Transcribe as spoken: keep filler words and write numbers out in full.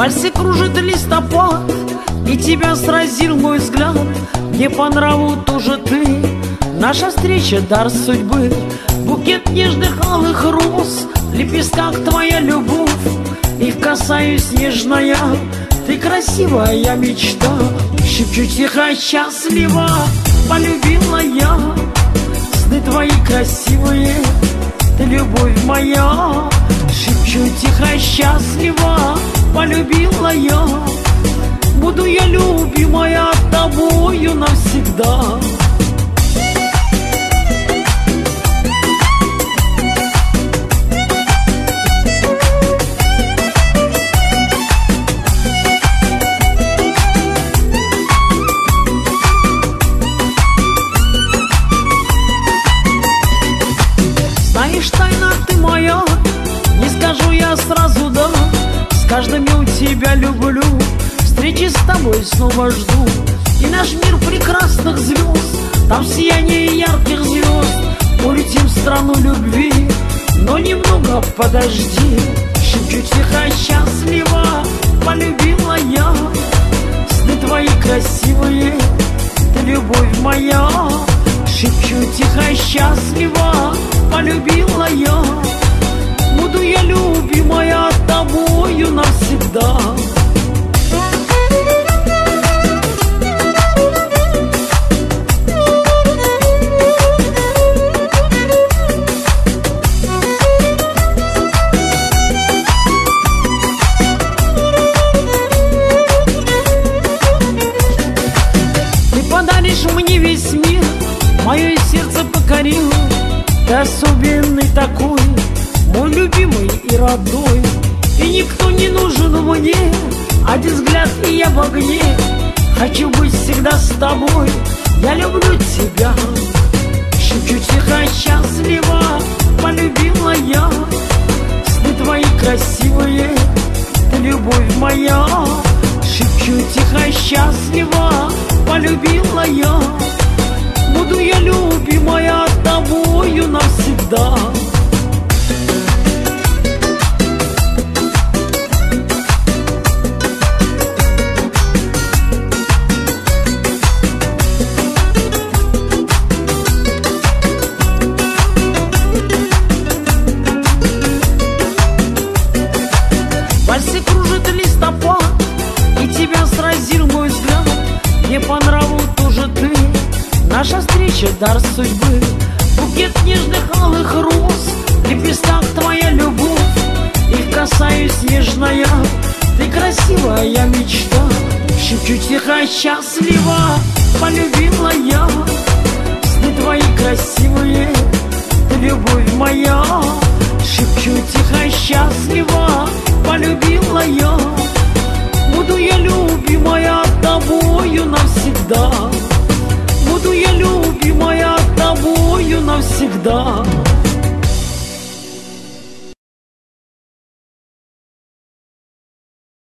вальсе кружит листопад, и тебя сразил мой взгляд. Мне по нраву тоже ты, наша встреча — дар судьбы. Букет нежных алых роз, в лепестках твоя любовь. Их касаюсь нежно я, ты красивая мечта. Шепчу тихо, счастлива, полюбила я. Сны твои красивые, ты любовь моя. Шепчу тихо, счастлива, полюбила я. Буду я любимая тобою навсегда. Знаешь, тайна ты моя, не скажу я сразу да. С каждым я у тебя люблю, встречи с тобой снова жду. И наш мир прекрасных звезд, там сияние ярких звезд. Улетим в страну любви, но немного подожди. Шепчу тихо, счастлива, полюбила я. Сны твои красивые, ты любовь моя. Шепчу тихо, счастлива, полюбила я. Буду я любимая тобою навсегда. Ты подаришь мне весь мир, мое сердце покорил. Ты особенный такой, мой любимый и родной. И никто не нужен мне, один взгляд и я в огне. Хочу быть всегда с тобой, я люблю тебя. Шепчу тихо, счастлива, полюбила я. Сны твои красивые, ты любовь моя. Шепчу тихо, счастлива, полюбила я. Буду я любимая тобою навсегда. В вальсе кружит листопад, и тебя сразил мой взгляд. Мне по нраву тоже ты, наша встреча — дар судьбы. Букет нежных алых роз, в лепестках твоя любовь. Их касаюсь нежно я, ты красивая мечта. Шепчу тихо, счастлива, полюбила я. Сны твои красивые, ты любовь моя. Шепчу тихо, счастлива, полюбила я. Буду я любимая тобою навсегда. Буду я любимая тобою навсегда.